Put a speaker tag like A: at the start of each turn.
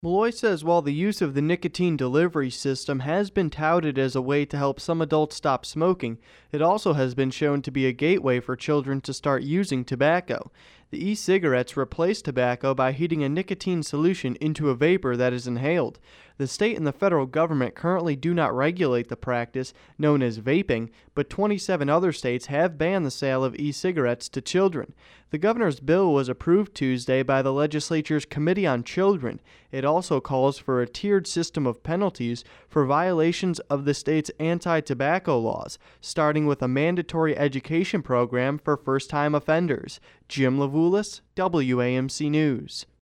A: Malloy says while the use of the nicotine delivery system has been touted as a way to help some adults stop smoking, it also has been shown to be a gateway for children to start using tobacco. The e-cigarettes replace tobacco by heating a nicotine solution into a vapor that is inhaled. The state and the federal government currently do not regulate the practice, known as vaping, but 27 other states have banned the sale of e-cigarettes to children. The governor's bill was approved Tuesday by the legislature's Committee on Children. It also calls for a tiered system of penalties for violations of the state's anti-tobacco laws, starting with a mandatory education program for first-time offenders. Jim Levulis, WAMC News.